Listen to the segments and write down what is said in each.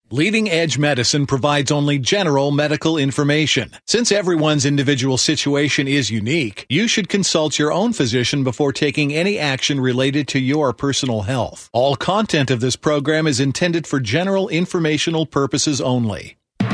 Leading Edge Medicine provides only general medical information. Since everyone's individual situation is unique, you should consult your own physician before taking any action related to your personal health. All content of this program is intended for general informational purposes only.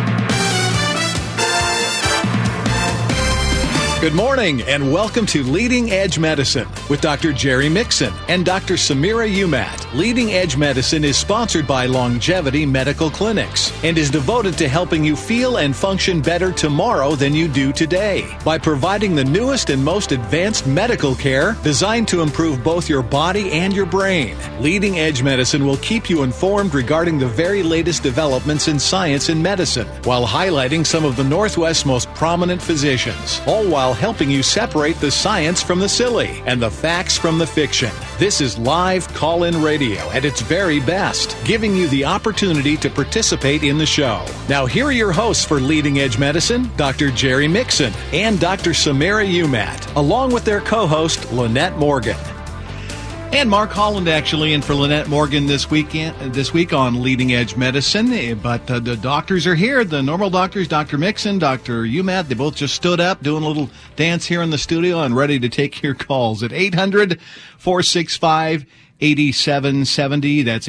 Good morning and welcome to Leading Edge Medicine with Dr. Jerry Mixon and Dr. Samira Umat. Leading Edge Medicine is sponsored by Longevity Medical Clinics and is devoted to helping you feel and function better tomorrow than you do today by providing the newest and most advanced medical care designed to improve both your body and your brain. Leading Edge Medicine will keep you informed regarding the very latest developments in science and medicine while highlighting some of the Northwest's most prominent physicians, all while helping you separate the science from the silly and the facts from the fiction. This is live call-in radio at its very best, giving you the opportunity to participate in the show. Now, here are your hosts for Leading Edge Medicine, Dr. Jerry Mixon and Dr. Samira Umat, along with their co-host, Lynette Morgan. And Mark Holland actually in for Lynette Morgan this week on Leading Edge Medicine. But the doctors are here, the normal doctors, Dr. Mixon, Dr. Umat. They both just stood up, doing a little dance here in the studio and ready to take your calls at 800-465-8770. That's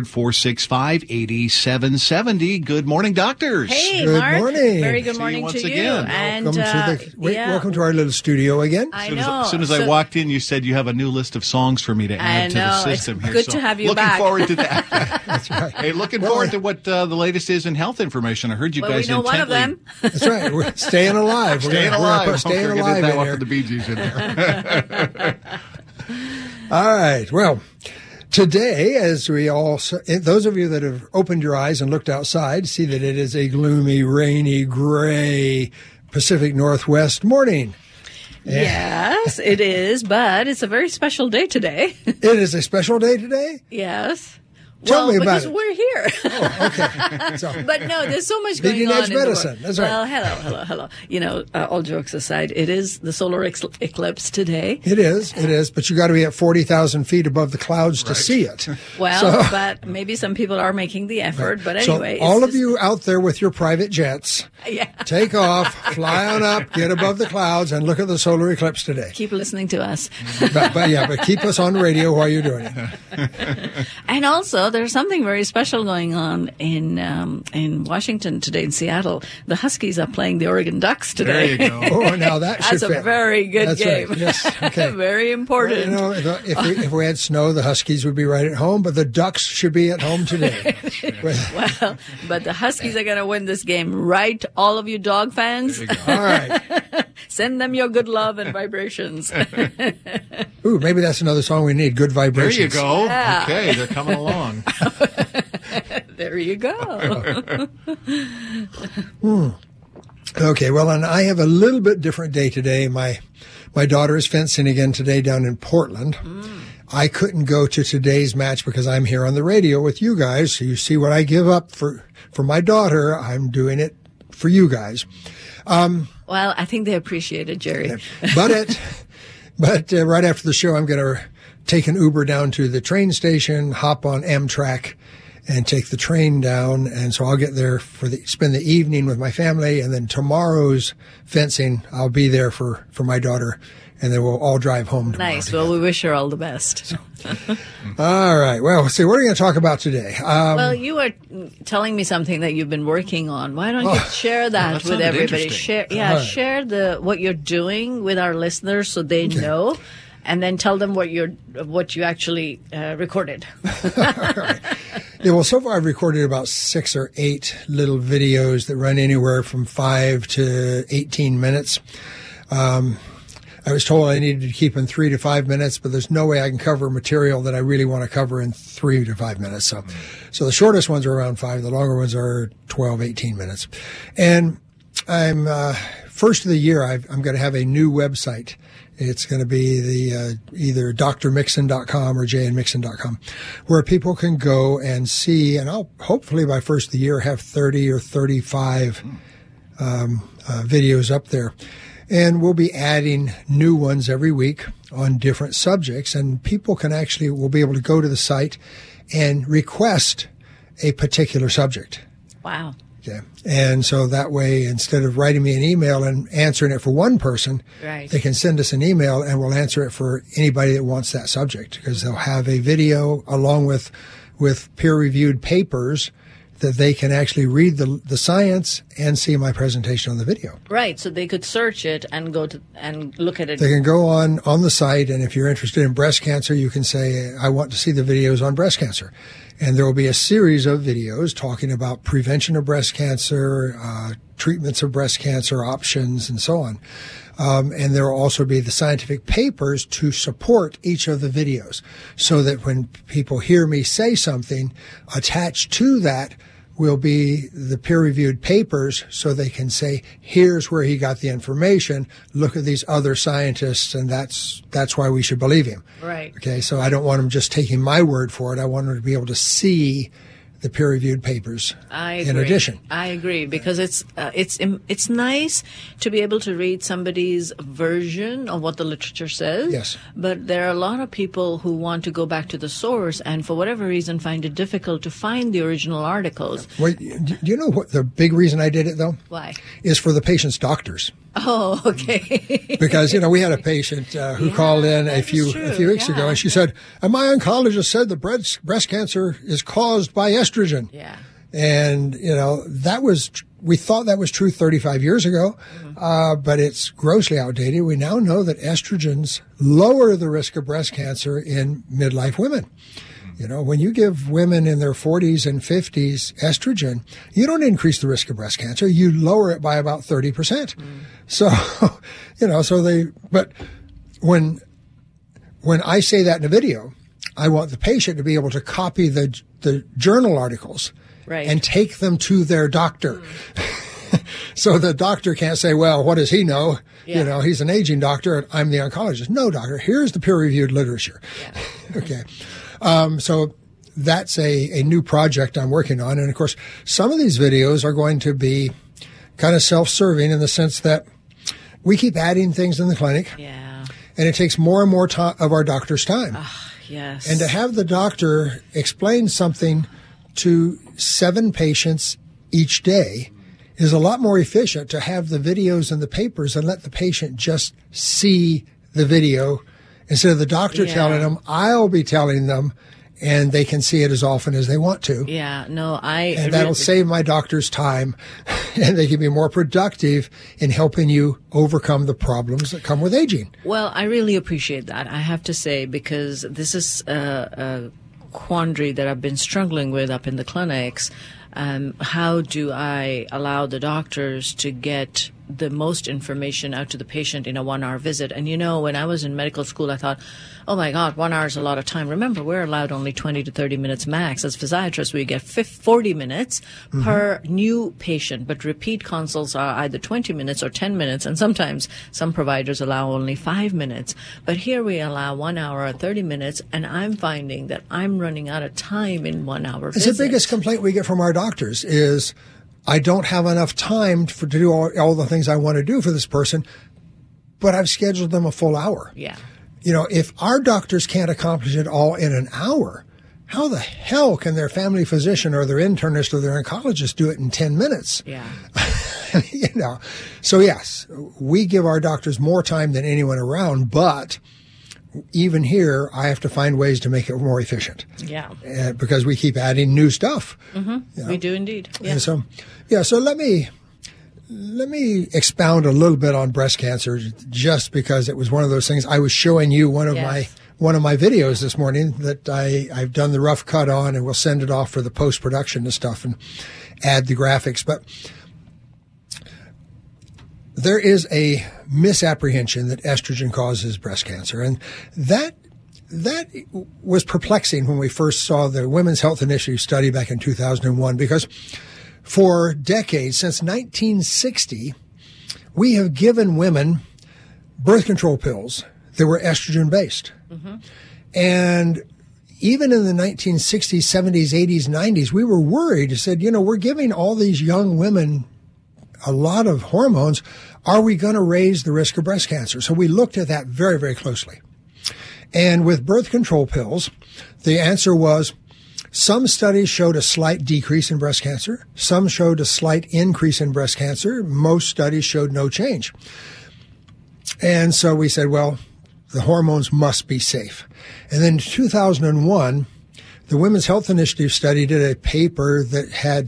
800-465-8770. Good morning, doctors. Hey, good Mark. Morning. Very good morning to you. Again. And welcome to our little studio again. I know. As soon as I walked in, you said you have a new list of songs for me to add to the system it's here. good to have you looking back. Forward to that. That's right. Hey, looking forward to what the latest is in health information. I heard you guys we know intently. one of them. That's right. We're staying alive. Staying alive. Staying Don't alive forget in that one here. for the Bee Gees in there. All right. Well, today, as we all, those of you that have opened your eyes and looked outside, see that it is a gloomy, rainy, gray Pacific Northwest morning. Yes, it is, but it's a very special day today. It is a special day today? Yes. Tell me about because it. we're here. Oh, okay. So, But no, there's so much going Leading on Edge in the Medicine. world. That's right. Well, hello. You know, all jokes aside, it is the solar eclipse today. it is. But you got to be at 40,000 feet above the clouds to see it. Well, but maybe some people are making the effort. But anyway. So all of you out there with your private jets, Yeah. take off, fly on up, get above the clouds, and look at the solar eclipse today. Keep listening to us. But keep us on radio while you're doing it. And also, there's something very special going on in Washington today, in Seattle. The Huskies are playing the Oregon Ducks today. There you go. Oh, now that should That's fit. a very good That's game. right. Yes. Okay. Very important. Well, if we had snow, the Huskies would be right at home, but the Ducks should be at home today. Well, but the Huskies are going to win this game, right? All of you dog fans, All right. send them your good love and vibrations. Ooh, maybe that's another song we need. Good There vibrations. you go. Yeah. Okay, they're coming along. There you go. Okay, well, and I have a little bit different day today. My daughter is fencing again today down in Portland. I couldn't go to today's match because I'm here on the radio with you guys. So you see what I give up for my daughter. I'm doing it for you guys. Well, I think they appreciate it, Jerry. But right after the show, I'm going to take an Uber down to the train station, hop on Amtrak, and take the train down. And so I'll get there spend the evening with my family. And then tomorrow's fencing, I'll be there for my daughter. And then we'll all drive home tomorrow. Nice. Well, we wish her all the best. All right. Well, see, what are we going to talk about today? Well, you were telling me something that you've been working on. Why don't you share that with sounded everybody? interesting. Share what you're doing with our listeners so they know, and then tell them what you actually recorded. Yeah, well, so far I've recorded about 6 or 8 little videos that run anywhere from 5 to 18 minutes. I was told I needed to keep in 3 to 5 minutes, but there's no way I can cover material that I really want to cover in 3 to 5 minutes. So the shortest ones are around 5. The longer ones are 12, 18 minutes. And I'm, first of the year, I'm going to have a new website. It's going to be the either drmixon.com or jnmixon.com, where people can go and see, and I'll hopefully by first of the year have 30 or 35 videos up there. And we'll be adding new ones every week on different subjects, and people will be able to go to the site and request a particular subject. Wow. Okay. And so that way, instead of writing me an email and answering it for one person, Right. they can send us an email and we'll answer it for anybody that wants that subject, because they'll have a video along with peer-reviewed papers that they can actually read the science and see my presentation on the video. Right. So they could search it and go to and look at it. They can go on the site, and if you're interested in breast cancer, you can say, I want to see the videos on breast cancer. And there will be a series of videos talking about prevention of breast cancer, treatments of breast cancer, options, and so on. And there will also be the scientific papers to support each of the videos, so that when people hear me say something, attached to that will be the peer-reviewed papers, so they can say, here's where he got the information. Look at these other scientists, and that's why we should believe him. Right. Okay, so I don't want them just taking my word for it. I want them to be able to see the peer-reviewed papers. I agree. In addition. I agree, because it's nice to be able to read somebody's version of what the literature says. Yes. But there are a lot of people who want to go back to the source and for whatever reason find it difficult to find the original articles. Well, do you know what the big reason I did it, though? Why? Is for the patient's doctors. Oh, okay. Because, we had a patient who called in a few weeks ago, and she said, and my oncologist said that breast cancer is caused by estrogen. Yeah. And, we thought that was true 35 years ago, but it's grossly outdated. We now know that estrogens lower the risk of breast cancer in midlife women. When you give women in their 40s and 50s estrogen, you don't increase the risk of breast cancer. You lower it by about 30%. So, but when I say that in a video, I want the patient to be able to copy the journal articles. Right. And take them to their doctor. So the doctor can't say, well, what does he know? Yeah. He's an aging doctor and I'm the oncologist. No, doctor, here's the peer-reviewed literature. Yeah. Okay. So that's a new project I'm working on. And of course, some of these videos are going to be kind of self-serving in the sense that we keep adding things in the clinic. Yeah. And it takes more and more of our doctor's time. Yes. And to have the doctor explain something to 7 patients each day is a lot more efficient to have the videos and the papers and let the patient just see the video instead of the doctor telling them. I'll be telling them, and they can see it as often as they want to. Yeah, no, and that'll save my doctor's time, and they can be more productive in helping you overcome the problems that come with aging. Well, I really appreciate that, I have to say, because this is a quandary that I've been struggling with up in the clinics. How do I allow the doctors to get the most information out to the patient in a 1-hour visit? And when I was in medical school, I thought, oh my God, 1 hour is a lot of time. Remember, we're allowed only 20 to 30 minutes max. As physiatrists, we get 40 minutes per new patient, but repeat consults are either 20 minutes or 10 minutes, and sometimes some providers allow only 5 minutes. But here we allow 1 hour or 30 minutes, and I'm finding that I'm running out of time in 1 hour visits. It's the biggest complaint we get from our doctors is, I don't have enough time to do all the things I want to do for this person, but I've scheduled them a full hour. Yeah. If our doctors can't accomplish it all in an hour, how the hell can their family physician or their internist or their oncologist do it in 10 minutes? Yeah. So yes, we give our doctors more time than anyone around, but even here, I have to find ways to make it more efficient. Yeah. Because we keep adding new stuff. We do indeed. Yeah. And so let me expound a little bit on breast cancer, just because it was one of those things. I was showing you one of my videos this morning that I've done the rough cut on, and we'll send it off for the post-production and stuff and add the graphics. But there is a misapprehension that estrogen causes breast cancer, and that was perplexing when we first saw the Women's Health Initiative study back in 2001, because for decades, since 1960, we have given women birth control pills that were estrogen-based. And even in the 1960s, 70s, 80s, 90s, we were worried, said, we're giving all these young women a lot of hormones. Are we going to raise the risk of breast cancer? So we looked at that very, very closely. And with birth control pills, the answer was Some studies showed a slight decrease in breast cancer. Some showed a slight increase in breast cancer. Most studies showed no change. And so we said, well, the hormones must be safe. And then in 2001, the Women's Health Initiative study did a paper that had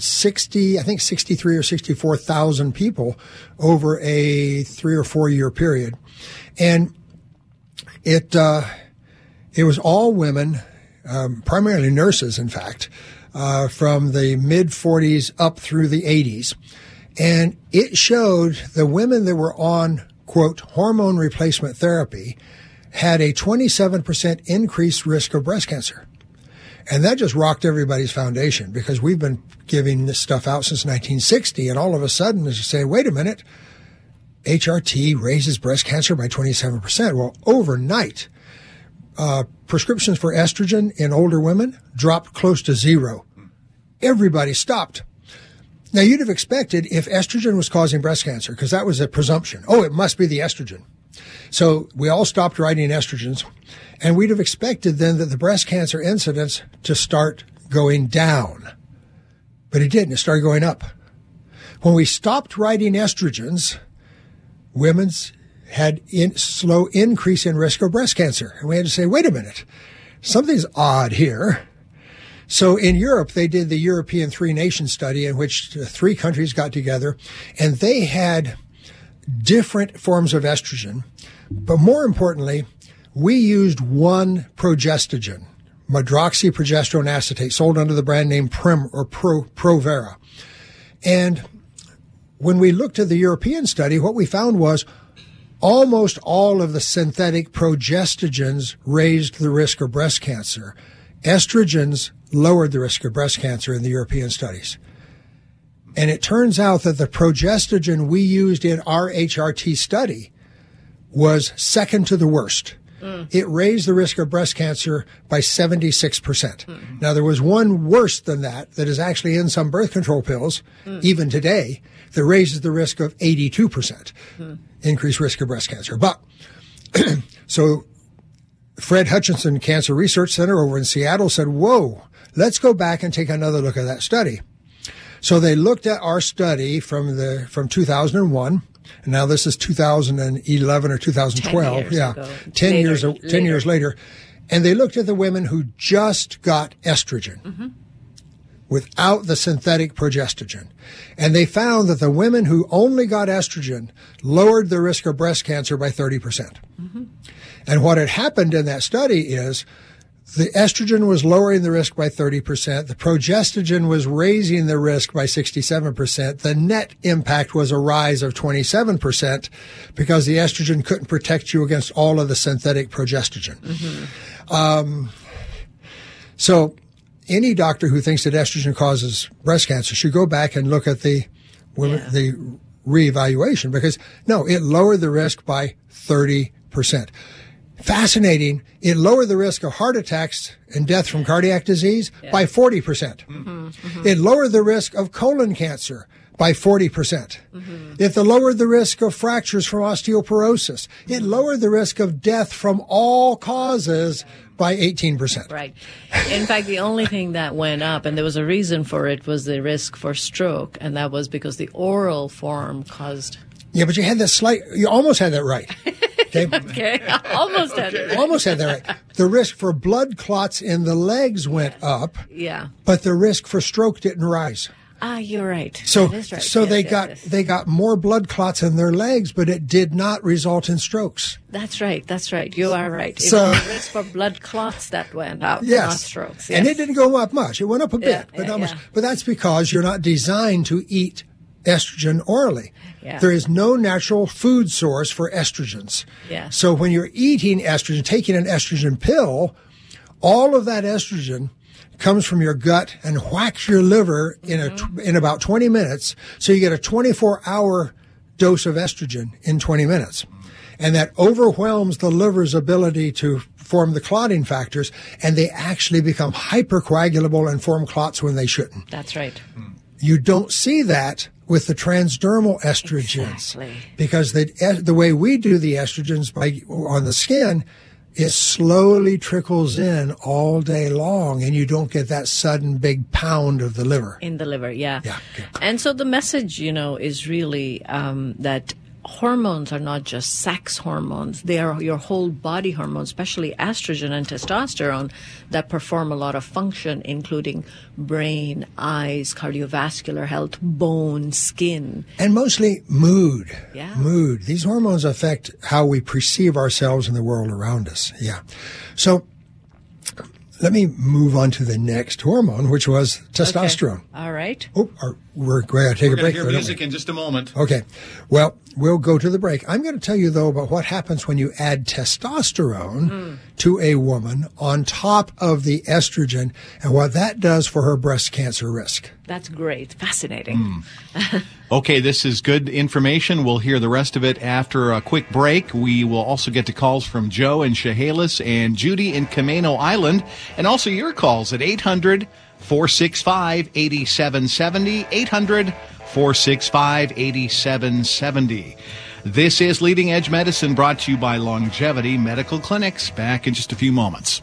63 or 64,000 people over a 3 or 4 year period. And it was all women, primarily nurses, in fact, from the mid-40s up through the 80s. And it showed the women that were on, quote, hormone replacement therapy had a 27% increased risk of breast cancer. And that just rocked everybody's foundation, because we've been giving this stuff out since 1960, and all of a sudden, as you say, wait a minute, HRT raises breast cancer by 27%. Well, overnight, prescriptions for estrogen in older women dropped close to zero. Everybody stopped. Now, you'd have expected if estrogen was causing breast cancer, because that was a presumption. Oh, it must be the estrogen. So we all stopped writing estrogens, and we'd have expected then that the breast cancer incidence to start going down. But it didn't. It started going up. When we stopped writing estrogens, women's had slow increase in risk of breast cancer. And we had to say, wait a minute, something's odd here. So in Europe, they did the European 3-nation study, in which 3 countries got together, and they had different forms of estrogen. But more importantly, we used one progestogen, medroxyprogesterone acetate, sold under the brand name Provera. And when we looked at the European study, what we found was almost all of the synthetic progestogens raised the risk of breast cancer. Estrogens lowered the risk of breast cancer in the European studies. And it turns out that the progestogen we used in our HRT study was second to the worst. It raised the risk of breast cancer by 76%. Now, there was one worse than that is actually in some birth control pills, even today, that raises the risk of 82%, increased risk of breast cancer. But, so Fred Hutchinson Cancer Research Center over in Seattle said, whoa, let's go back and take another look at that study. So they looked at our study from 2001. And now this is 2011 or 2012. 10 years later. And they looked at the women who just got estrogen without the synthetic progestogen. And they found that the women who only got estrogen lowered the risk of breast cancer by 30%. And what had happened in that study is the estrogen was lowering the risk by 30%. The progestogen was raising the risk by 67%. The net impact was a rise of 27% because the estrogen couldn't protect you against all of the synthetic progestogen. So any doctor who thinks that estrogen causes breast cancer should go back and look at the reevaluation, because no, it lowered the risk by 30%. Fascinating. It lowered the risk of heart attacks and death from cardiac disease by 40%. It lowered the risk of colon cancer by 40%. It lowered the risk of fractures from osteoporosis. It lowered the risk of death from all causes by 18%. Right. In fact, the only thing that went up, and there was a reason for it, was the risk for stroke, and that was because the oral form caused... Yeah, but you almost had that right. Okay. Almost had it right. Almost had that right. The risk for blood clots in the legs went up. Yeah. But the risk for stroke didn't rise. You're right. So, that is right. So they got more blood clots in their legs, but it did not result in strokes. That's right. You are right. It was the risk for blood clots that went up, not strokes. Yes. And it didn't go up much. It went up a bit, but not much. But that's because you're not designed to eat estrogen orally. Yeah. There is no natural food source for estrogens. Yeah. So when you're eating estrogen, taking an estrogen pill, all of that estrogen comes from your gut and whacks your liver in about 20 minutes. So you get a 24-hour dose of estrogen in 20 minutes. And that overwhelms the liver's ability to form the clotting factors, and they actually become hypercoagulable and form clots when they shouldn't. That's right. You don't see that with the transdermal estrogens. Exactly. Because the way we do the estrogens on the skin it slowly trickles in all day long, and you don't get that sudden big pound of the liver. In the liver, yeah. Yeah. And so the message, is really that hormones are not just sex hormones. They are your whole body hormones, especially estrogen and testosterone, that perform a lot of function, including brain, eyes, cardiovascular health, bone, skin. And mostly mood. Yeah. Mood. These hormones affect how we perceive ourselves and the world around us. Yeah. So let me move on to the next hormone, which was testosterone. Okay. All right. Oh, we're going to take a break. We're going to hear music in just a moment. Okay. Well, we'll go to the break. I'm going to tell you, though, about what happens when you add testosterone to a woman on top of the estrogen and what that does for her breast cancer risk. That's great. Fascinating. Okay, this is good information. We'll hear the rest of it after a quick break. We will also get to calls from Joe in Chehalis and Judy in Camano Island, and also your calls at 800-465-8770, 800-465-8770. This is Leading Edge Medicine, brought to you by Longevity Medical Clinics. Back in just a few moments.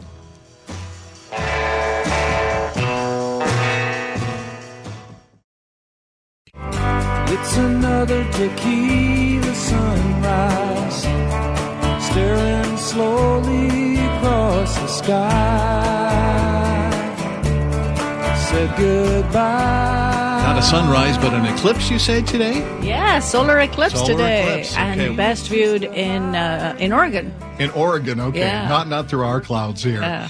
It's another tequila sunrise, staring slowly across the sky. Said goodbye. Not a sunrise, but an eclipse, you said today? Yeah, solar eclipse today. Eclipse. Okay. And best viewed in Oregon. In Oregon, okay. Yeah. Not through our clouds here. Yeah.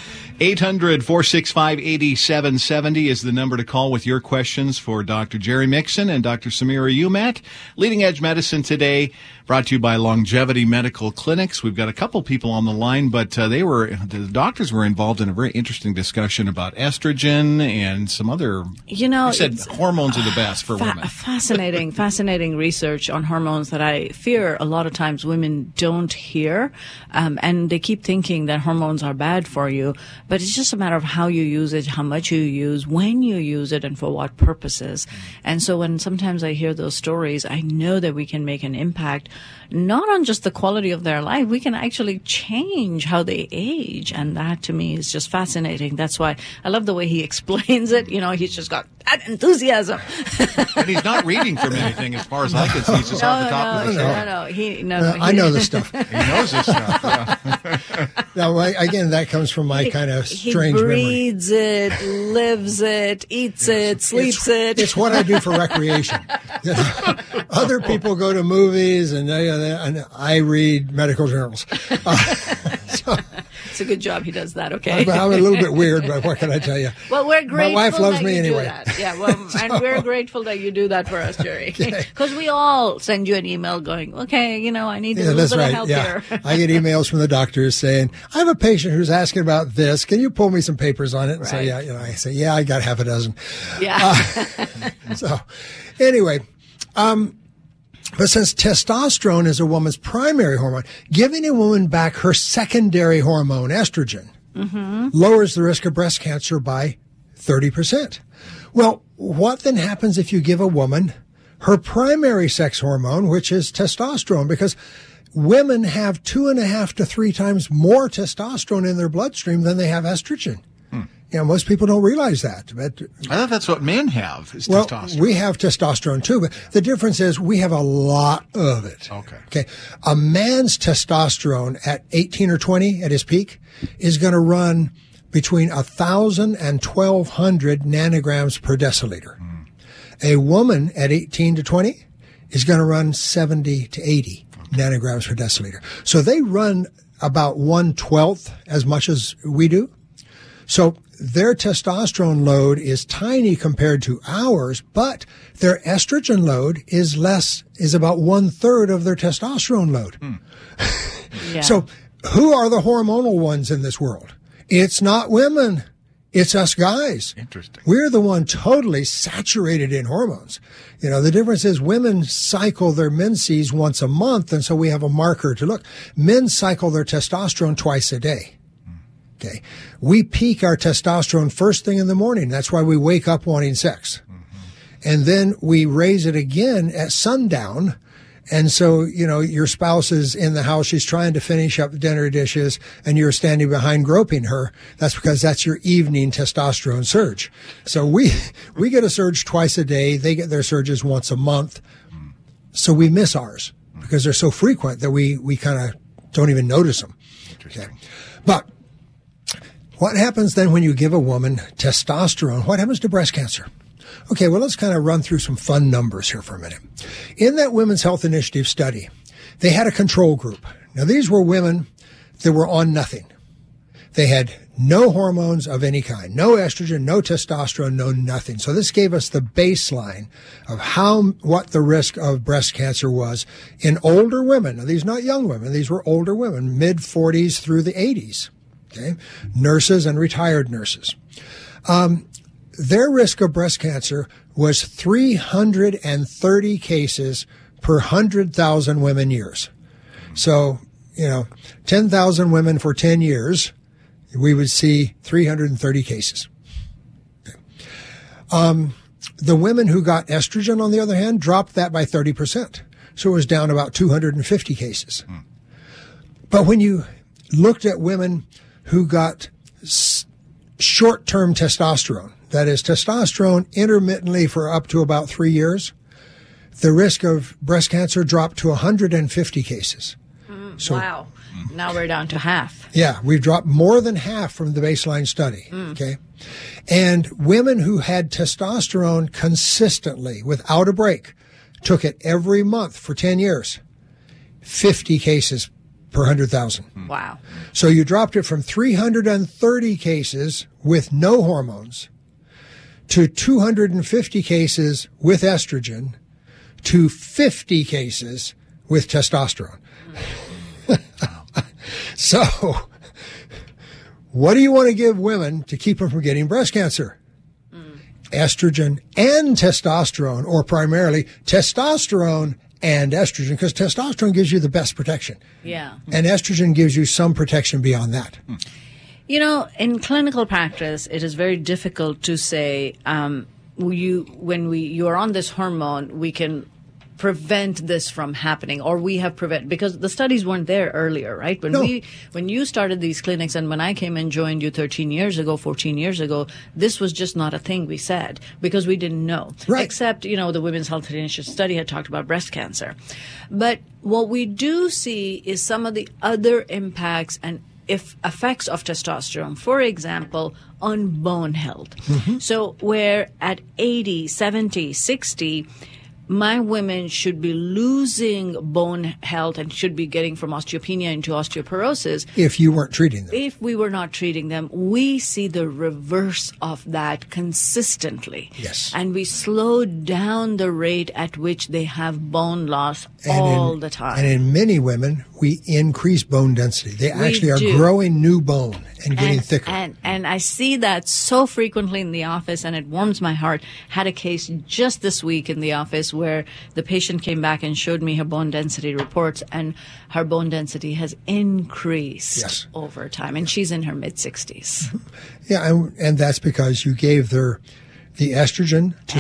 800-465-8770 is the number to call with your questions for Dr. Jerry Mixon and Dr. Samira Umat. Leading Edge Medicine today, brought to you by Longevity Medical Clinics. We've got a couple people on the line, but the doctors were involved in a very interesting discussion about estrogen and some other. You said hormones are the best for women. Fascinating research on hormones that I fear a lot of times women don't hear, and they keep thinking that hormones are bad for you. But it's just a matter of how you use it, how much you use, when you use it, and for what purposes. And so when sometimes I hear those stories, I know that we can make an impact, not on just the quality of their life. We can actually change how they age. And that to me is just fascinating. That's why I love the way he explains it. He's just got that enthusiasm. And he's not reading from anything as far as I can see. He's just off the top of his head. I know this stuff. He knows this stuff, yeah. Now, again, that comes from my kind of strange memory. He breathes it, lives it, eats it, sleeps it. It's what I do for recreation. Other people go to movies, and I read medical journals. It's a good job he does that, okay? I'm a little bit weird, but what can I tell you? Well, we're grateful. My wife loves that me you anyway. Do that. Yeah, well, and we're grateful that you do that for us, Jerry. Because we all send you an email going, okay, I need a little bit of help here. I get emails from the doctors saying, I have a patient who's asking about this. Can you pull me some papers on it? And so, I say, I got half a dozen. Yeah. So, anyway, but since testosterone is a woman's primary hormone, giving a woman back her secondary hormone, estrogen, lowers the risk of breast cancer by 30%. Well, what then happens if you give a woman her primary sex hormone, which is testosterone? Because women have 2.5 to 3 times more testosterone in their bloodstream than they have estrogen. Most people don't realize that. But I thought that's what men have, is testosterone. We have testosterone too, but the difference is we have a lot of it. Okay. A man's testosterone at 18 or 20 at his peak is going to run between 1,000 and 1,200 nanograms per deciliter. A woman at 18 to 20 is going to run 70 to 80 nanograms per deciliter. So they run about 1/12 as much as we do. So their testosterone load is tiny compared to ours, but their estrogen load is about 1/3 of their testosterone load. Yeah. So who are the hormonal ones in this world? It's not women. It's us guys. Interesting. We're the one totally saturated in hormones. The difference is women cycle their menses once a month, and so we have a marker to look. Men cycle their testosterone twice a day. Okay. We peak our testosterone first thing in the morning. That's why we wake up wanting sex. And then we raise it again at sundown, And so, your spouse is in the house, she's trying to finish up the dinner dishes, and you're standing behind groping her. That's because that's your evening testosterone surge. So we get a surge twice a day. They get their surges once a month. So we miss ours because they're so frequent that we kind of don't even notice them. Okay. But what happens then when you give a woman testosterone? What happens to breast cancer? Okay, well, let's kind of run through some fun numbers here for a minute. In that Women's Health Initiative study, they had a control group. Now, these were women that were on nothing. They had no hormones of any kind, no estrogen, no testosterone, no nothing. So this gave us the baseline of what the risk of breast cancer was in older women. Now, these are not young women. These were older women, mid-40s through the 80s. Okay, nurses and retired nurses. Their risk of breast cancer was 330 cases per 100,000 women years. So, 10,000 women for 10 years, we would see 330 cases. Okay. The women who got estrogen, on the other hand, dropped that by 30%. So it was down about 250 cases. But when you looked at women who got short-term testosterone, that is testosterone intermittently for up to about 3 years, the risk of breast cancer dropped to 150 cases. Wow. Now we're down to half. Yeah, we've dropped more than half from the baseline study. Okay. And women who had testosterone consistently without a break took it every month for 10 years, 50 cases per 100,000. Wow. So you dropped it from 330 cases with no hormones to 250 cases with estrogen to 50 cases with testosterone. So what do you want to give women to keep them from getting breast cancer? Estrogen and testosterone, or primarily testosterone and estrogen, because testosterone gives you the best protection. Yeah. And estrogen gives you some protection beyond that. In clinical practice, it is very difficult to say, when you are on this hormone, we can prevent this from happening, or we have because the studies weren't there earlier, right? When you started these clinics and when I came and joined you 14 years ago, this was just not a thing we said because we didn't know. Right. Except, the Women's Health Initiative study had talked about breast cancer. But what we do see is some of the other impacts and effects of testosterone, for example, on bone health. So where at 80, 70, 60, my women should be losing bone health and should be getting from osteopenia into osteoporosis. If you weren't treating them. If we were not treating them, we see the reverse of that consistently. Yes. And we slow down the rate at which they have bone loss all the time. And in many women, we increase bone density. They actually are growing new bone and getting thicker. And I see that so frequently in the office, and it warms my heart. Had a case just this week in the office where the patient came back and showed me her bone density reports, and her bone density has increased over time, and she's in her mid-60s. Yeah, and that's because you gave her the estrogen to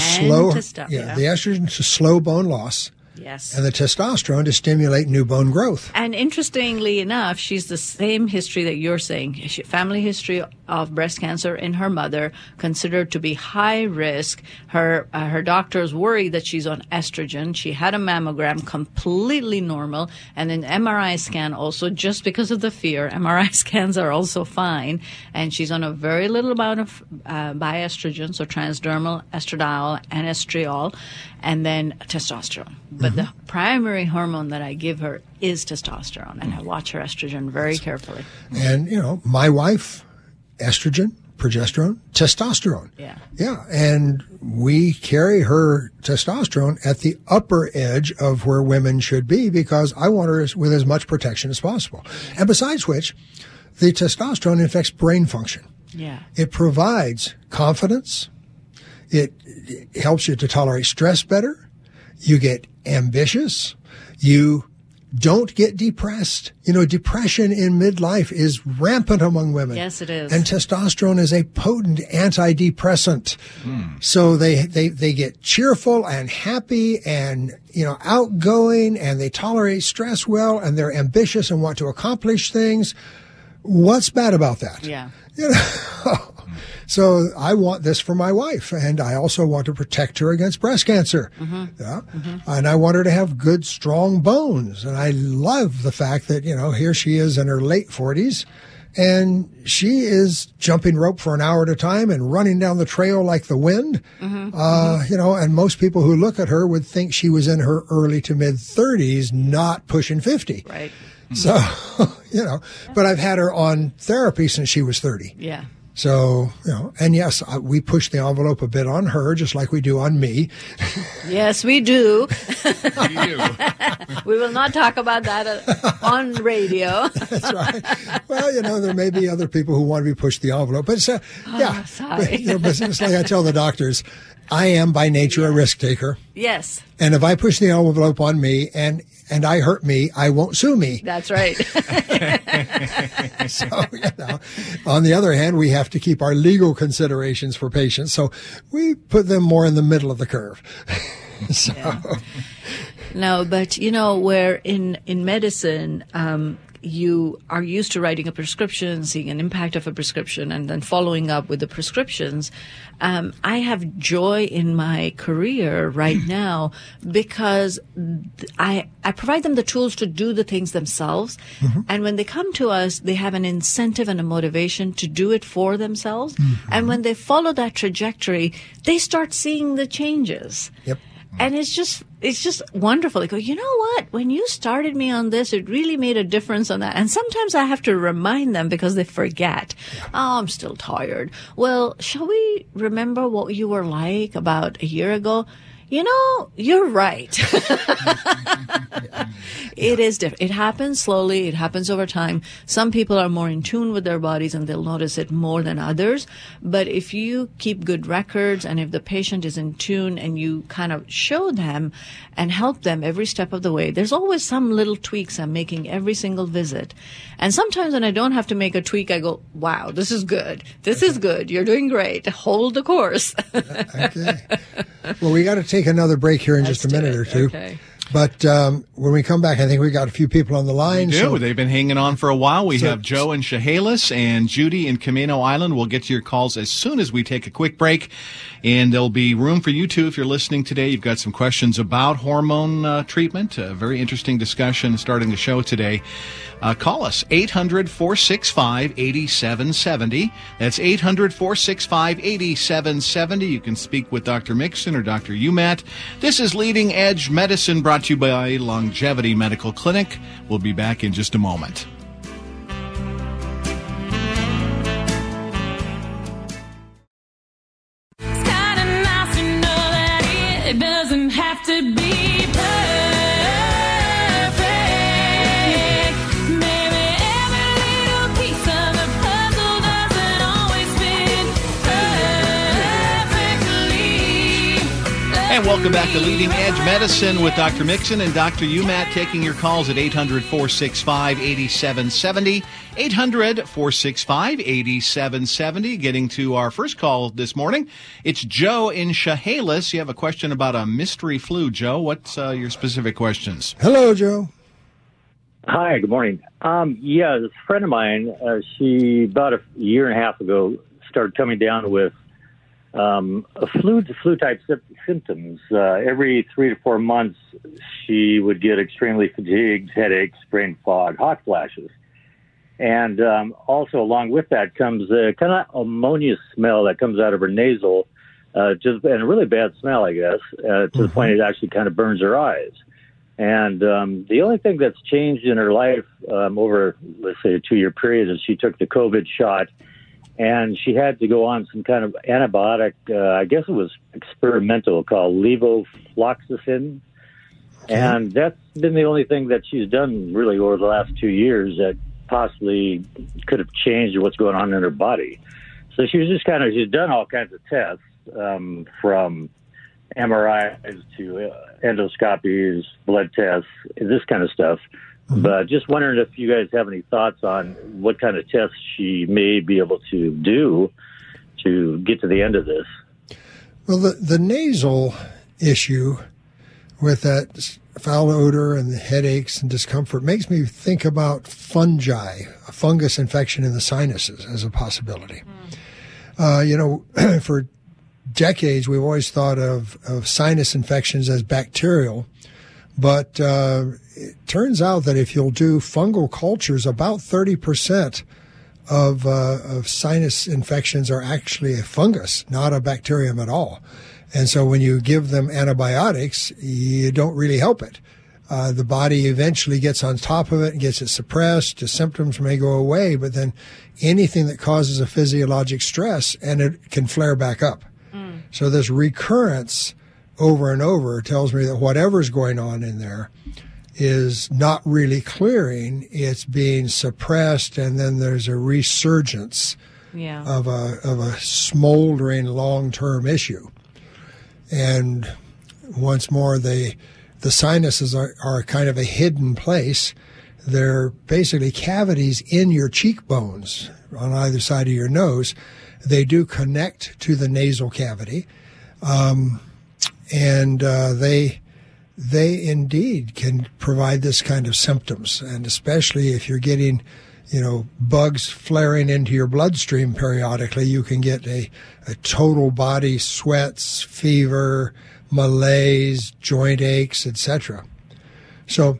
the estrogen to slow bone loss. Yes. And the testosterone to stimulate new bone growth. And interestingly enough, she's the same history that you're saying. Family history of breast cancer in her mother, considered to be high risk. Her doctors worry that she's on estrogen. She had a mammogram, completely normal, and an MRI scan also, just because of the fear. MRI scans are also fine. And she's on a very little amount of bioestrogen, so transdermal, estradiol, and estriol, and then testosterone. But the primary hormone that I give her is testosterone, and I watch her estrogen very carefully. And, my wife, estrogen, progesterone, testosterone. Yeah. Yeah, and we carry her testosterone at the upper edge of where women should be because I want her with as much protection as possible. And besides which, the testosterone affects brain function. Yeah. It provides confidence. It helps you to tolerate stress better. You get ambitious. You Don't get depressed. You know, depression in midlife is rampant among women. Yes, it is. And testosterone is a potent antidepressant. So they get cheerful and happy and, you know, outgoing, and they tolerate stress well, and they're ambitious and want to accomplish things. What's bad about that? Yeah. You know? So I want this for my wife, and I also want to protect her against breast cancer. Yeah? And I want her to have good, strong bones. And I love the fact that, you know, here she is in her late 40s, and she is jumping rope for an hour at a time and running down the trail like the wind. You know, and most people who look at her would think she was in her early to mid 30s, not pushing 50. Right. So, you know, but I've had her on therapy since she was 30. Yeah. So, you know, and yes, we push the envelope a bit on her, just like we do on me. Yes, we do. We will not talk about that on radio. That's right. Well, you know, there may be other people who want to be pushed the envelope, but yeah. Sorry. But, you know, but it's like I tell the doctors, I am by nature a risk taker. Yes. And if I push the envelope on me and I hurt me, I won't sue me. That's right. So, you know, on the other hand, we have to keep our legal considerations for patients. So we put them more in the middle of the curve. So. Yeah. No, but, you know, where in medicine, you are used to writing a prescription, seeing an impact of a prescription, and then following up with the prescriptions. I have joy in my career right now because I provide them the tools to do the things themselves. And when they come to us, they have an incentive and a motivation to do it for themselves. And when they follow that trajectory, they start seeing the changes. Yep. And it's just wonderful. They go, you know what? When you started me on this, it really made a difference on that. And sometimes I have to remind them because they forget. Oh, I'm still tired. Well, shall we remember what you were like about a year ago? You know, you're right. It is different. It happens slowly. It happens over time. Some people are more in tune with their bodies and they'll notice it more than others. But if you keep good records and if the patient is in tune and you kind of show them and help them every step of the way, there's always some little tweaks I'm making every single visit. And sometimes when I don't have to make a tweak, I go, wow, this is good. This is good. You're doing great. Hold the course. Okay. Well, we got to take another break here in just a minute or two. Okay. But when we come back, I think we got a few people on the line. We do. So They've been hanging on for a while. We have Joe in Chehalis and Judy in Camino Island. We'll get to your calls as soon as we take a quick break. And there'll be room for you, too, if you're listening today. You've got some questions about hormone treatment. A very interesting discussion starting the show today. Call us, 800-465-8770. That's 800-465-8770. You can speak with Dr. Mixon or Dr. Umat. This is Leading Edge Medicine, brought to you by Longevity Medical Clinic. We'll be back in just a moment. It's kind of nice to know that it doesn't have to be perfect. Maybe every little piece of the puzzle doesn't always fit perfectly. And welcome back to Leading Edge Medicine with Dr. Mixon and Dr. Umat, taking your calls at 800-465-8770. 800-465-8770. Getting to our first call this morning. It's Joe in Chehalis. You have a question about a mystery flu, Joe. What's your specific questions? hello, Joe. Hi, good morning. Yeah, this friend of mine, she about a year and a half ago started coming down with a flu-type symptoms. Every 3 to 4 months, she would get extremely fatigued, headaches, brain fog, hot flashes. And also along with that comes a kind of ammonia smell that comes out of her nasal, and a really bad smell, I guess, to the point it actually kind of burns her eyes. And the only thing that's changed in her life over, let's say, a 2-year period is she took the COVID shot, and she had to go on some kind of antibiotic, I guess it was experimental, called levofloxacin. And that's been the only thing that she's done really over the last 2 years that possibly could have changed what's going on in her body. So she was just she's done all kinds of tests from MRIs to endoscopies, blood tests, this kind of stuff. Mm-hmm. But just wondering if you guys have any thoughts on what kind of tests she may be able to do to get to the end of this. Well, the nasal issue with that foul odor and the headaches and discomfort makes me think about fungi, a fungus infection in the sinuses as a possibility. For decades, we've always thought of sinus infections as bacterial, but it turns out that if you'll do fungal cultures, about 30% of sinus infections are actually a fungus, not a bacterium at all. And so when you give them antibiotics, you don't really help it. The body eventually gets on top of it and gets it suppressed. The symptoms may go away, but then anything that causes a physiologic stress, and it can flare back up. So this recurrence over and over tells me that whatever's going on in there is not really clearing. It's being suppressed, and then there's a resurgence of a smoldering long-term issue. And once more, the sinuses are kind of a hidden place. They're basically cavities in your cheekbones on either side of your nose. They do connect to the nasal cavity, and they indeed can provide this kind of symptoms. And especially if you're getting, bugs flaring into your bloodstream periodically, you can get a total body sweats, fever, malaise, joint aches, etc. So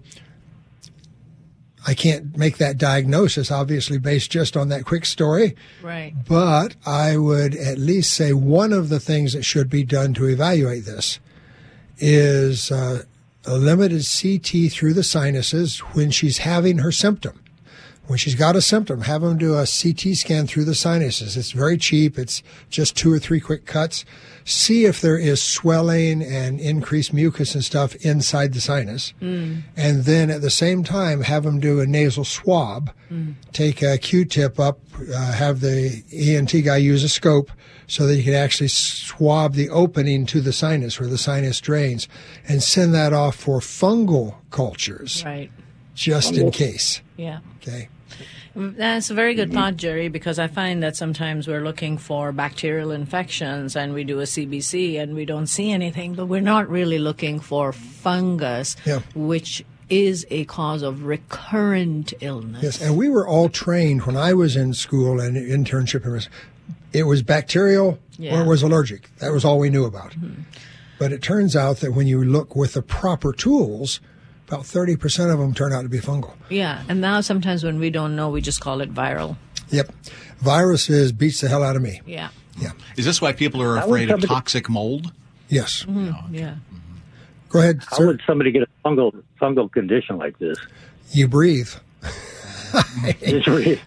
I can't make that diagnosis, obviously, based just on that quick story. Right. But I would at least say one of the things that should be done to evaluate this is a limited CT through the sinuses when she's having her symptom. When she's got a symptom, have them do a CT scan through the sinuses. It's very cheap. It's just 2 or 3 quick cuts. See if there is swelling and increased mucus and stuff inside the sinus. And then at the same time, have them do a nasal swab. Take a Q-tip up, have the ENT guy use a scope so that you can actually swab the opening to the sinus where the sinus drains and send that off for fungal cultures. Right. Just in case. Yeah. Okay. That's a very good thought, Jerry, because I find that sometimes we're looking for bacterial infections and we do a CBC and we don't see anything, but we're not really looking for fungus, which is a cause of recurrent illness. Yes, and we were all trained when I was in school and internship. It was bacterial or it was allergic. That was all we knew about. But it turns out that when you look with the proper tools, about 30% of them turn out to be fungal. Yeah, and now sometimes when we don't know, we just call it viral. Yep. Viruses beats the hell out of me. Yeah. Yeah. Is this why people are afraid of toxic mold? Yes. Yeah. Go ahead, How sir. would somebody get a fungal condition like this? You breathe. Just read.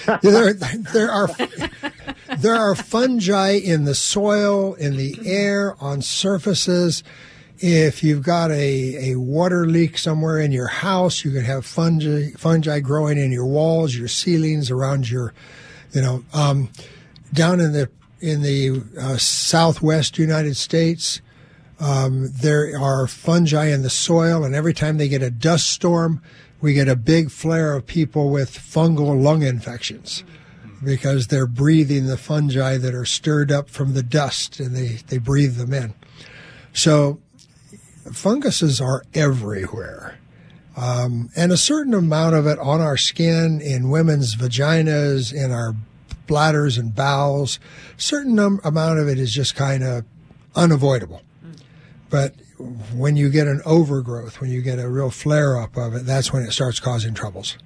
There are fungi in the soil, in the air, on surfaces. If you've got a water leak somewhere in your house, you can have fungi growing in your walls, your ceilings, around your, down in the southwest United States. There are fungi in the soil, and every time they get a dust storm, we get a big flare of people with fungal lung infections because they're breathing the fungi that are stirred up from the dust, and they breathe them in. So funguses are everywhere. And a certain amount of it on our skin, in women's vaginas, in our bladders and bowels. Certain amount of it is just kind of unavoidable. But when you get an overgrowth, when you get a real flare-up of it, that's when it starts causing troubles.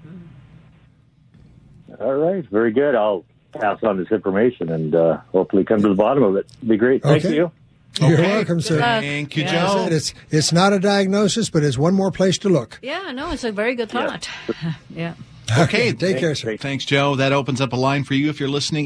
All right. Very good. I'll pass on this information and hopefully come to the bottom of it. It'd be great. Thank you. You're welcome, sir. Thank you, Yeah. Joe. It's not a diagnosis, but it's one more place to look. Yeah, no, it's a very good thought. Yeah. Okay. Take care, sir. Thanks, Joe. That opens up a line for you if you're listening,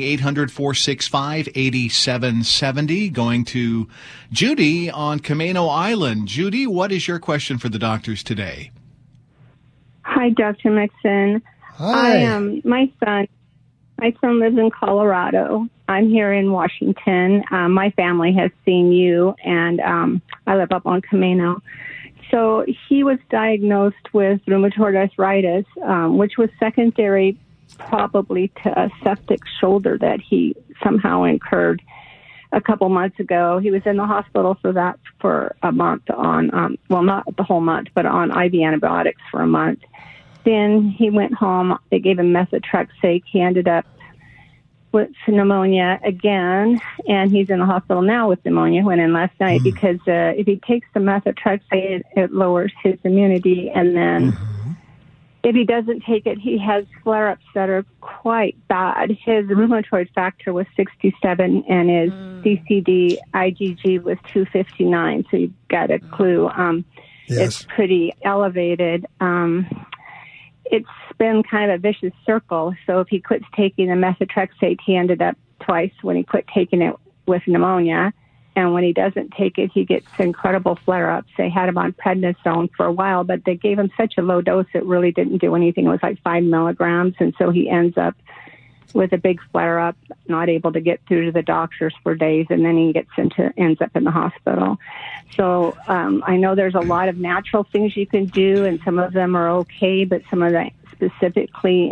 800-465-8770. Going to Judy on Camano Island. Judy, what is your question for the doctors today? Hi, Dr. Mixon. Hi. My son, My son lives in Colorado. I'm here in Washington. My family has seen you, and I live up on Camino. So he was diagnosed with rheumatoid arthritis, which was secondary probably to a septic shoulder that he somehow incurred a couple months ago. He was in the hospital for a month on, well, not the whole month, but on IV antibiotics for a month. Then he went home. They gave him methotrexate. He ended up with pneumonia again, and he's in the hospital now with pneumonia. Went in last night because if he takes the methotrexate, it lowers his immunity, and then if he doesn't take it, he has flare-ups that are quite bad. His rheumatoid factor was 67, and his CCD IgG was 259, so you've got a clue. It's pretty elevated. It's been kind of a vicious circle. So if he quits taking the methotrexate, he ended up twice when he quit taking it with pneumonia. And when he doesn't take it, he gets incredible flare-ups. They had him on prednisone for a while, but they gave him such a low dose it really didn't do anything. It was like 5 milligrams. And so he ends up with a big flare-up, not able to get through to the doctors for days, and then he ends up in the hospital. So I know there's a lot of natural things you can do, and some of them are okay, but some of the specifically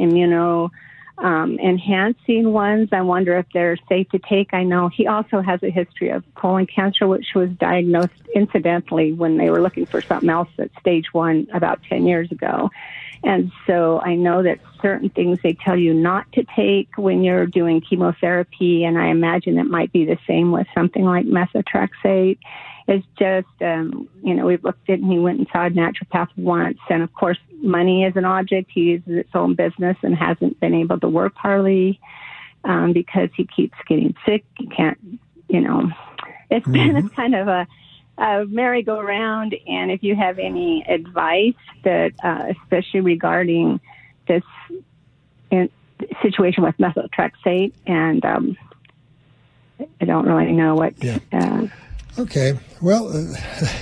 enhancing ones, I wonder if they're safe to take. I know he also has a history of colon cancer, which was diagnosed incidentally when they were looking for something else at stage 1 about 10 years ago. And so I know that certain things they tell you not to take when you're doing chemotherapy, and I imagine it might be the same with something like methotrexate. It's just, we've looked at it, and he went and saw a naturopath once. And, of course, money is an object. He uses its own business and hasn't been able to work hardly because he keeps getting sick. He can't, it's been kind of a merry-go-round. And if you have any advice that, especially regarding this situation with methotrexate, and I don't really know what... Okay. Well,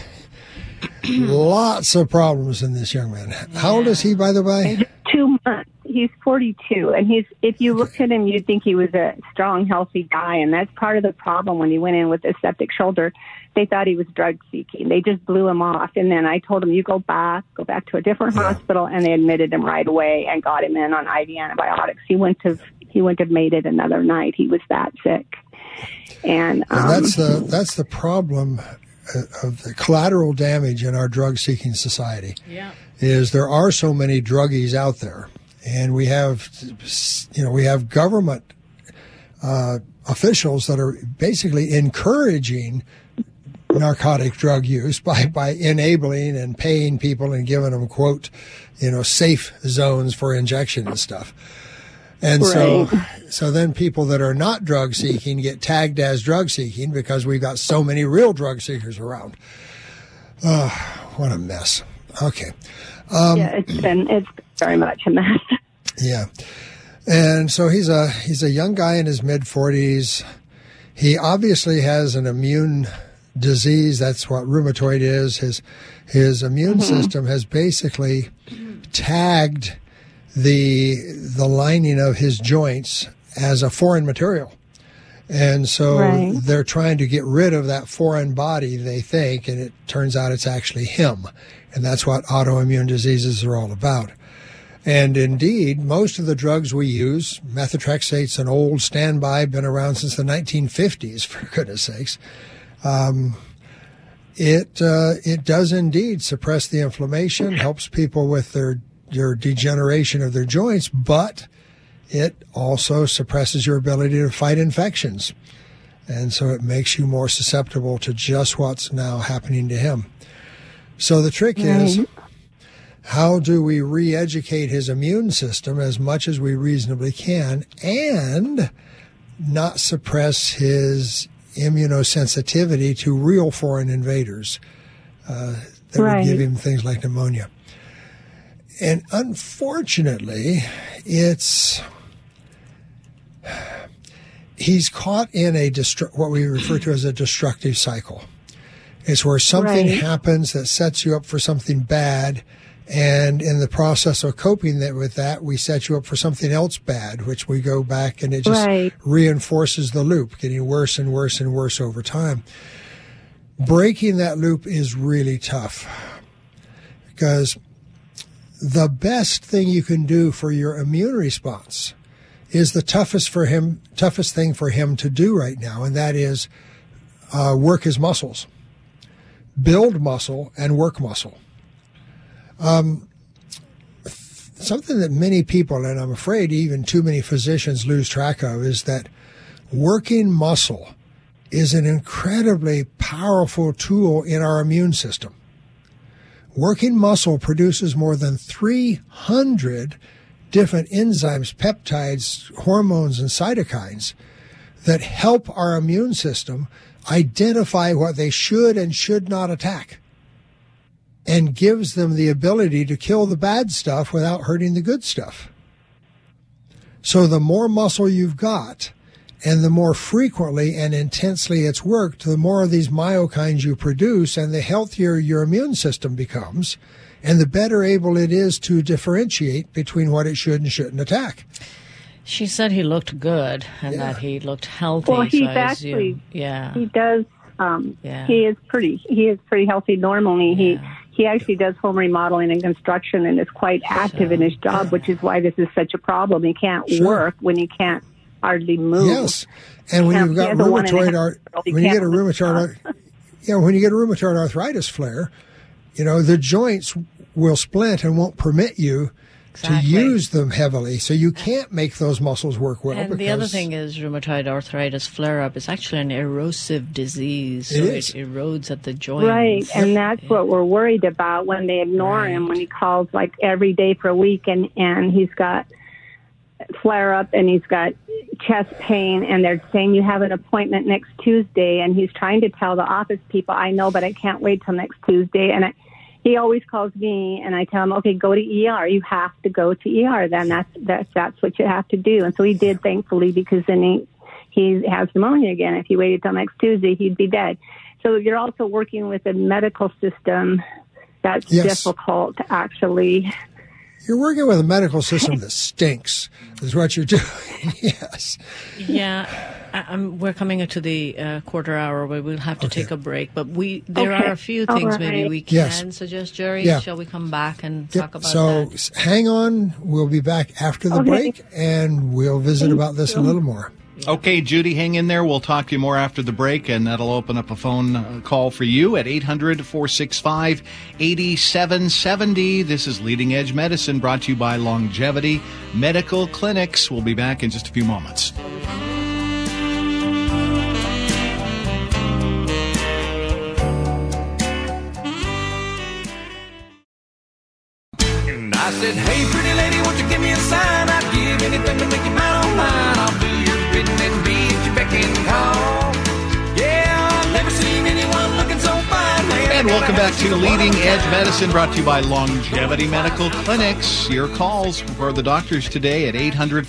lots of problems in this young man. How old is he, by the way? 2 months. He's 42, and if you look at him, you'd think he was a strong, healthy guy, and that's part of the problem when he went in with a septic shoulder. They thought he was drug seeking. They just blew him off, and then I told him, you go back to a different hospital, and they admitted him right away and got him in on IV antibiotics. He wouldn't have made it another night. He was that sick. And that's the problem of the collateral damage in our drug-seeking society. Yeah, is there are so many druggies out there, and we have government officials that are basically encouraging narcotic drug use by enabling and paying people and giving them, quote, safe zones for injection and stuff. And so then people that are not drug seeking get tagged as drug seeking because we've got so many real drug seekers around. What a mess. Okay. It's very much a mess. Yeah. And so he's a young guy in his mid-40s. He obviously has an immune disease. That's what rheumatoid is. His immune system has basically tagged the lining of his joints as a foreign material. And so they're trying to get rid of that foreign body, they think, and it turns out it's actually him. And that's what autoimmune diseases are all about. And indeed, most of the drugs we use, methotrexate's an old standby, been around since the 1950s, for goodness sakes. It does indeed suppress the inflammation, helps people with their degeneration of their joints, but it also suppresses your ability to fight infections. And so it makes you more susceptible to just what's now happening to him. So the trick is, how do we re-educate his immune system as much as we reasonably can and not suppress his immunosensitivity to real foreign invaders that would give him things like pneumonia? And unfortunately, he's caught in what we refer to as a destructive cycle. It's where something happens that sets you up for something bad, And in the process of coping with that, we set you up for something else bad, which we go back and it just reinforces the loop, getting worse and worse and worse over time. Breaking that loop is really tough because the best thing you can do for your immune response is the toughest thing for him to do right now, and that is work his muscles. Build muscle and work muscle. Something that many people, and I'm afraid even too many physicians, lose track of is that working muscle is an incredibly powerful tool in our immune system. Working muscle produces more than 300 different enzymes, peptides, hormones, and cytokines that help our immune system identify what they should and should not attack, and gives them the ability to kill the bad stuff without hurting the good stuff. So the more muscle you've got, and the more frequently and intensely it's worked, the more of these myokines you produce, and the healthier your immune system becomes, and the better able it is to differentiate between what it should and shouldn't attack. She said he looked good and that he looked healthy. Well, he's so actually, he does. Yeah. He is pretty healthy normally. He actually does home remodeling and construction and is quite active in his job, which is why this is such a problem. He can't work when he can't hardly move. Yes, and when you've got rheumatoid arthritis flare, the joints will splint and won't permit you to use them heavily, so you can't make those muscles work well. And the other thing is rheumatoid arthritis flare-up is actually an erosive disease, so it erodes at the joints. Right, and that's what we're worried about when they ignore him, when he calls like every day for a week and he's got flare-up and he's got chest pain and they're saying you have an appointment next Tuesday, and he's trying to tell the office people, I know, but I can't wait till next Tuesday. And he always calls me, and I tell him, okay, go to ER. You have to go to ER. Then that's what you have to do. And so he did, thankfully, because then he has pneumonia again. If he waited till next Tuesday, he'd be dead. So you're also working with a medical system that's difficult, actually. You're working with a medical system that stinks, is what you're doing. Yes. Yeah. We're coming into the quarter hour where we'll have to take a break, but there are a few things maybe we can suggest, Jerry. Yeah. Shall we come back and talk about that? So hang on. We'll be back after the break, and we'll visit about this a little more. Okay, Judy, hang in there. We'll talk to you more after the break, and that'll open up a phone call for you at 800-465-8770. This is Leading Edge Medicine, brought to you by Longevity Medical Clinics. We'll be back in just a few moments. And I said, hey, pretty lady, won't you give me a sign? I'd give anything to make you mine on mine. I'll do your bidding and be at your beck and call. Yeah, I've never seen anyone looking so fine. And welcome back to Leading Edge Medicine, brought to you by Longevity Medical Clinics. Your calls for the doctors today at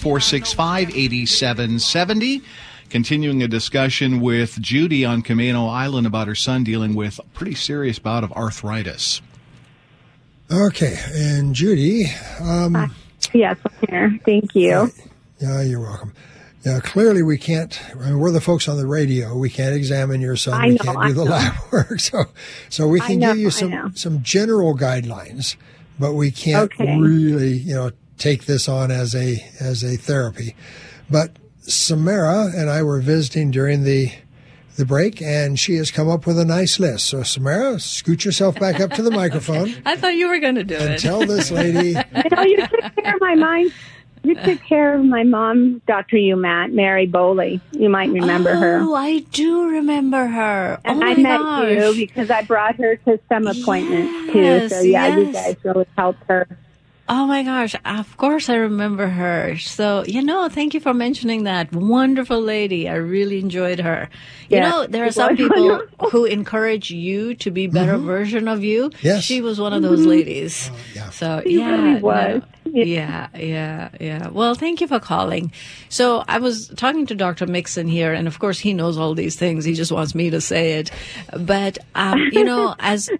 800-465-8770. Continuing a discussion with Judy on Camino Island about her son dealing with a pretty serious bout of arthritis. Okay, and Judy. Yes, I'm here. Thank you. Yeah, you're welcome. Yeah, clearly we can't. We're the folks on the radio. We can't examine your son. We can't do the lab work. So we can give you some general guidelines, but we can't really, take this on as a therapy. But Samara and I were visiting during the break, and she has come up with a nice list. So, Samara, scoot yourself back up to the microphone. I thought you were going to do it. And tell this lady. You took care of my mind. You took care of my mom, Dr. Umat, Mary Bowley. You might remember her. Oh, I do remember her. And I met you because I brought her to some appointments, too. So, you guys really helped her. Oh, my gosh. Of course I remember her. So, thank you for mentioning that. Wonderful lady. I really enjoyed her. There are some people who encourage you to be a better version of you. Yes. She was one of those ladies. So, she really was. Yeah. Well, thank you for calling. So I was talking to Dr. Mixon here, and of course he knows all these things. He just wants me to say it. But, as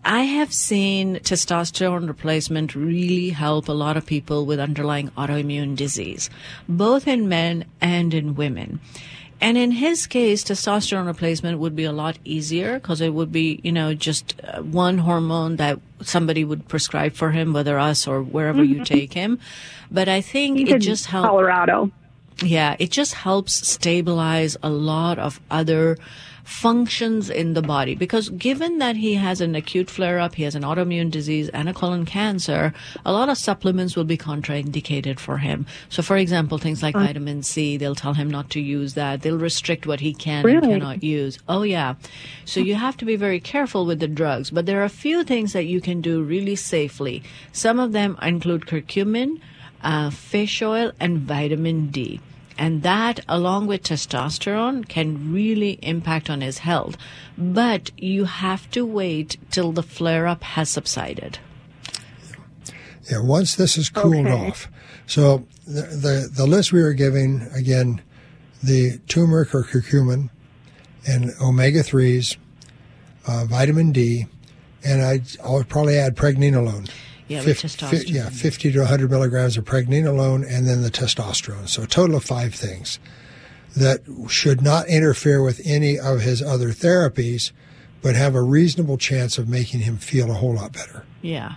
I have seen testosterone replacement really help a lot of people with underlying autoimmune disease, both in men and in women. And in his case, testosterone replacement would be a lot easier because it would be, just one hormone that somebody would prescribe for him, whether us or wherever you take him. But I think it just helps. Colorado. Yeah, it just helps stabilize a lot of other functions in the body, because given that he has an acute flare-up, he has an autoimmune disease and a colon cancer, a lot of supplements will be contraindicated for him. So, for example, things like vitamin C, they'll tell him not to use that. They'll restrict what he can and cannot use. Oh, yeah. So you have to be very careful with the drugs. But there are a few things that you can do really safely. Some of them include curcumin, fish oil, and vitamin D. And that, along with testosterone, can really impact on his health. But you have to wait till the flare-up has subsided. Yeah, once this is cooled off. So the list we were giving, again, the turmeric or curcumin and omega-3s, vitamin D, and I'll probably add pregnenolone. Yeah, with testosterone. 50 to 100 milligrams of pregnenolone, and then the testosterone. So a total of 5 things that should not interfere with any of his other therapies, but have a reasonable chance of making him feel a whole lot better. Yeah.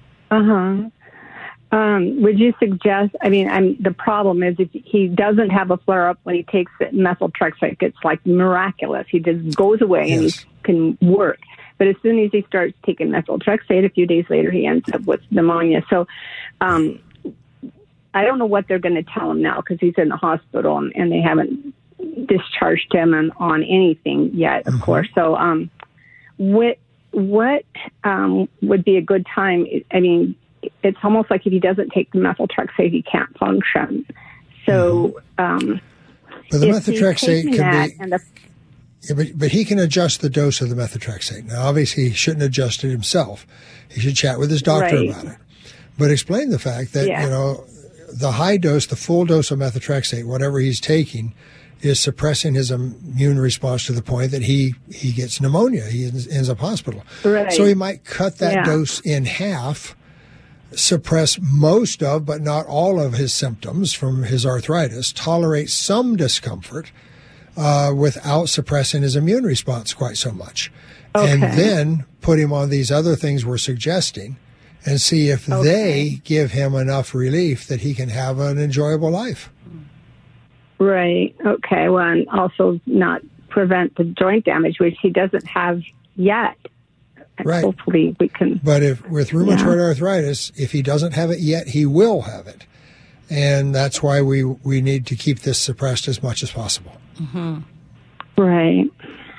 Would you suggest, the problem is if he doesn't have a flare-up when he takes the methotrexate, it's like miraculous. He just goes away and he can work. But as soon as he starts taking methotrexate, a few days later, he ends up with pneumonia. So I don't know what they're going to tell him now because he's in the hospital and they haven't discharged him on anything yet, of course. So what would be a good time? I mean, it's almost like if he doesn't take the methotrexate, he can't function. So but the methotrexate can be... Yeah, but he can adjust the dose of the methotrexate. Now, obviously, he shouldn't adjust it himself. He should chat with his doctor about it. But explain the fact that, the high dose, the full dose of methotrexate, whatever he's taking, is suppressing his immune response to the point that he gets pneumonia. He ends up hospital. Right. So he might cut that dose in half, suppress most of, but not all of his symptoms from his arthritis, tolerate some discomfort, without suppressing his immune response quite so much. And then put him on these other things we're suggesting and see if they give him enough relief that he can have an enjoyable life. Right. Okay. Well, and also not prevent the joint damage, which he doesn't have yet. Right. Hopefully we can. But with rheumatoid arthritis, if he doesn't have it yet, he will have it. And that's why we need to keep this suppressed as much as possible. Right.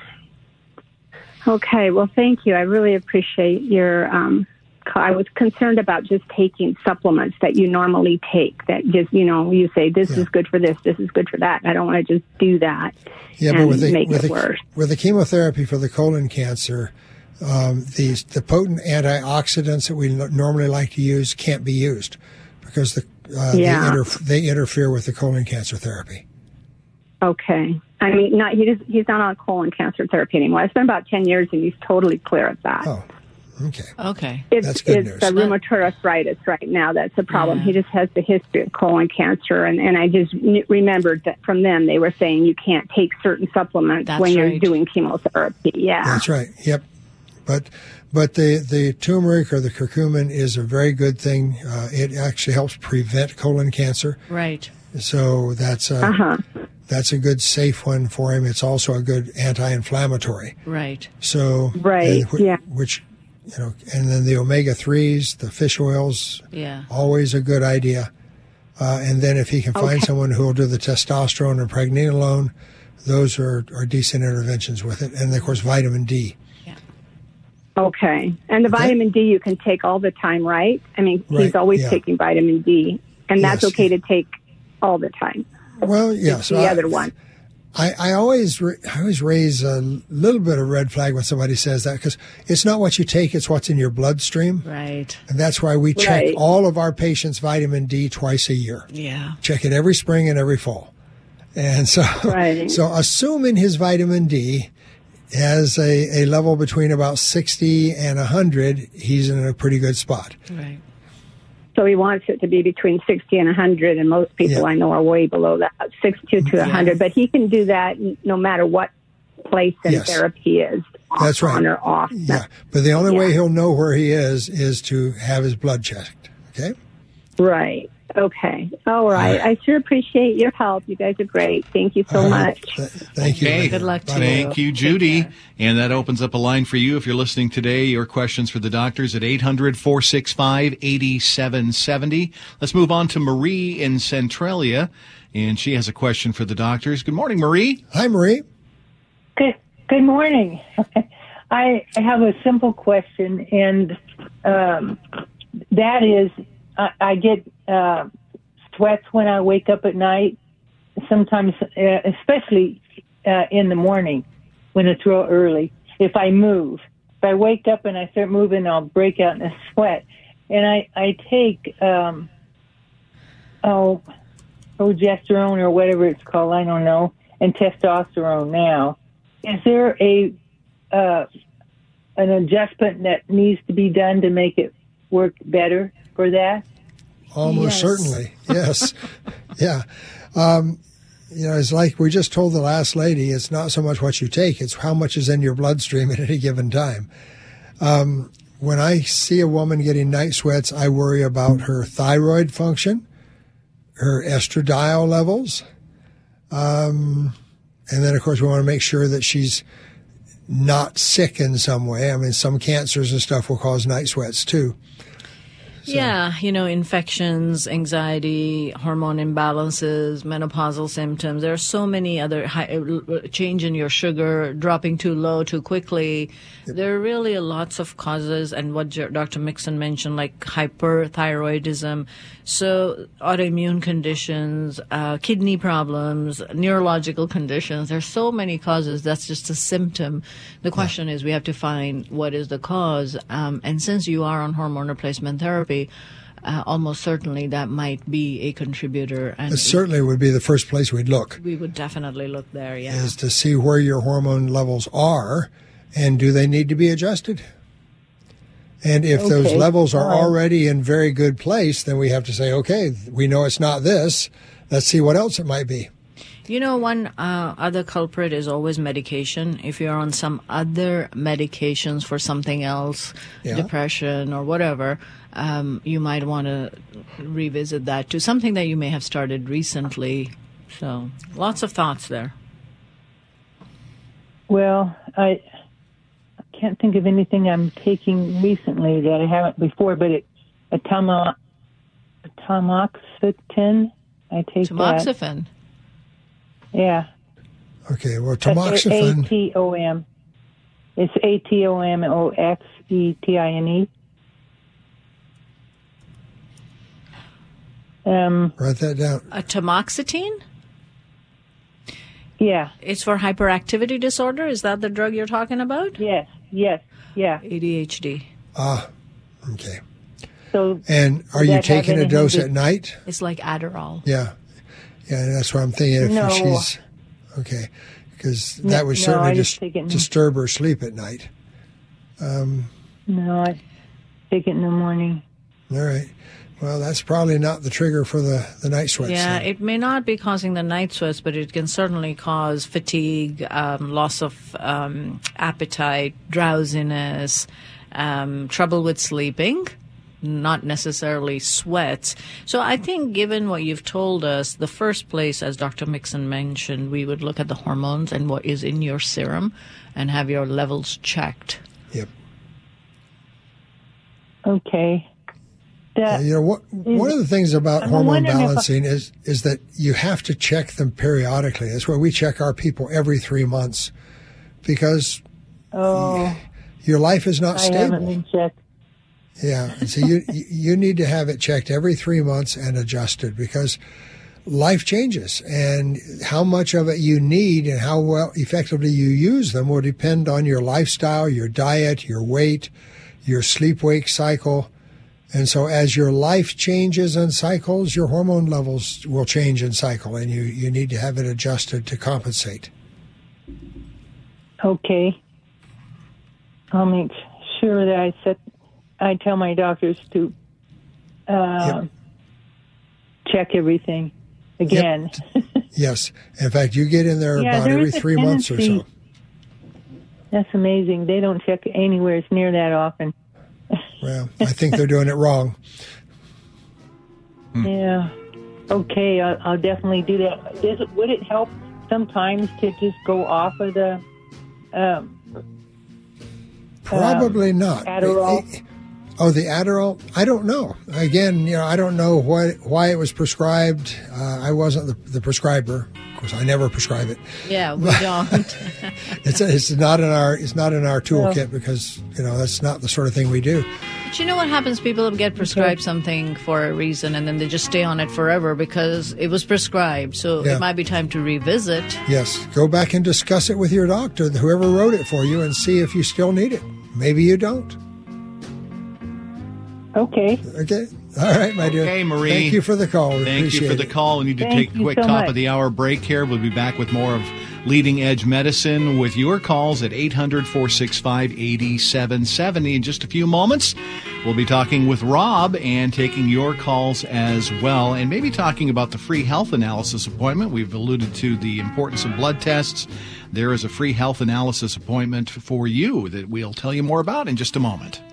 Okay. Well, thank you. I really appreciate your. I was concerned about just taking supplements that you normally take. That just you say this is good for this, this is good for that. I don't want to just do that. Yeah, and but with it worse. With the chemotherapy for the colon cancer, the potent antioxidants that we normally like to use can't be used because they interfere with the colon cancer therapy. Okay. I mean, he's not on colon cancer therapy anymore. It's been about 10 years, and he's totally clear of that. Oh, okay. That's good news. It's rheumatoid arthritis right now. That's the problem. Yeah. He just has the history of colon cancer, and I just remembered that from them they were saying you can't take certain supplements when you're doing chemotherapy. Yeah. That's right. Yep. But the turmeric or the curcumin is a very good thing. It actually helps prevent colon cancer. Right. So that's a good safe one for him. It's also a good anti-inflammatory. Right. So which and then the omega-3s, the fish oils, always a good idea. And then if he can find someone who will do the testosterone and pregnenolone, those are decent interventions with it. And of course, vitamin D. Okay. And the vitamin D you can take all the time, right? I mean, he's always taking vitamin D, and that's okay to take all the time. Well, yeah. So the other one. I always raise a little bit of red flag when somebody says that, because it's not what you take, it's what's in your bloodstream. Right. And that's why we check all of our patients' vitamin D twice a year. Yeah. Check it every spring and every fall. And so, so assuming his vitamin D has a level between about 60 and 100, he's in a pretty good spot. Right. So he wants it to be between 60 and 100, and most people I know are way below that, 60 to 100. But he can do that no matter what place in therapy he is. That's right. On or off. Yeah, but the only way he'll know where he is to have his blood checked. Okay? Right. Okay. All right. I sure appreciate your help. You guys are great. Thank you so much. Thank you. Okay. Good luck to you. Thank you, Judy. And that opens up a line for you if you're listening today. Your questions for the doctors at 800-465-8770. Let's move on to Marie in Centralia, and she has a question for the doctors. Good morning, Marie. Hi, Marie. Good morning. I have a simple question, and that is, I get sweats when I wake up at night, sometimes, especially in the morning when it's real early. If I move, if I wake up and I start moving, I'll break out in a sweat. And I take progesterone or whatever it's called, I don't know, and testosterone now. Is there an adjustment that needs to be done to make it work better for that? Almost certainly, yes. Yeah. It's like we just told the last lady, it's not so much what you take, it's how much is in your bloodstream at any given time. When I see a woman getting night sweats, I worry about her thyroid function, her estradiol levels, and then, of course, we want to make sure that she's not sick in some way. I mean, some cancers and stuff will cause night sweats, too. So. Yeah, infections, anxiety, hormone imbalances, menopausal symptoms. There are so many other change in your sugar, dropping too low too quickly. Yep. There are really lots of causes, and what Dr. Mixon mentioned, like hyperthyroidism, so autoimmune conditions, kidney problems, neurological conditions. There's so many causes. That's just a symptom. The question is, we have to find what is the cause. And since you are on hormone replacement therapy, almost certainly that might be a contributor. And it certainly would be the first place we'd look. We would definitely look there, is to see where your hormone levels are, and do they need to be adjusted? And if those levels are already in very good place, then we have to say, okay, we know it's not this. Let's see what else it might be. One other culprit is always medication. If you're on some other medications for something else, depression or whatever, you might want to revisit that too. Something that you may have started recently. So lots of thoughts there. Well, I can't think of anything I'm taking recently that I haven't before, but tamoxifen. I take tamoxifen. That. Yeah. Okay, well, tamoxifen. ATOM. It's ATOMOXETINE. Write that down. Tamoxifen? Yeah. It's for hyperactivity disorder? Is that the drug you're talking about? Yes, yeah. ADHD. Okay. So, and are you taking a dose at night? It's like Adderall. Yeah. Yeah, that's what I'm thinking. If she's okay, because that would certainly just disturb her sleep at night. No, I take it in the morning. All right. Well, that's probably not the trigger for the night sweats. Yeah, then. it may not be causing the night sweats, but it can certainly cause fatigue, loss of appetite, drowsiness, trouble with sleeping. Not necessarily sweats. So I think given what you've told us, the first place, as Dr. Mixon mentioned, we would look at the hormones and what is in your serum and have your levels checked. Yep. Okay. One of the things about hormone balancing is that you have to check them periodically. That's why we check our people every 3 months, because your life is not stable. I haven't been checked. Yeah, and so you need to have it checked every 3 months and adjusted, because life changes, and how much of it you need and how well effectively you use them will depend on your lifestyle, your diet, your weight, your sleep-wake cycle. And so as your life changes and cycles, your hormone levels will change and cycle, and you need to have it adjusted to compensate. Okay. I'll make sure that I tell my doctors to check everything again. Yep. Yes. In fact, you get in there about there every is a 3 months or so. tendency. That's amazing. They don't check anywhere near that often. Well, I think they're doing it wrong. Yeah. Okay, I'll definitely do that. Would it help sometimes to just go off of the Probably not. Adderall? The Adderall? I don't know. Again, I don't know why it was prescribed. I wasn't the prescriber. Of course, I never prescribe it. Yeah, we don't. It's not in our toolkit because that's not the sort of thing we do. But you know what happens? People get prescribed something for a reason, and then they just stay on it forever because it was prescribed. So it might be time to revisit. Yes, go back and discuss it with your doctor, whoever wrote it for you, and see if you still need it. Maybe you don't. Okay. Okay. All right, my dear. Okay, Marie. Thank you for the call. We Thank you for the call. We need to take a quick top of the hour break here. We'll be back with more of Leading Edge Medicine with your calls at 800-465-8770 in just a few moments. We'll be talking with Rob and taking your calls as well, and maybe talking about the free health analysis appointment. We've alluded to the importance of blood tests. There is a free health analysis appointment for you that we'll tell you more about in just a moment.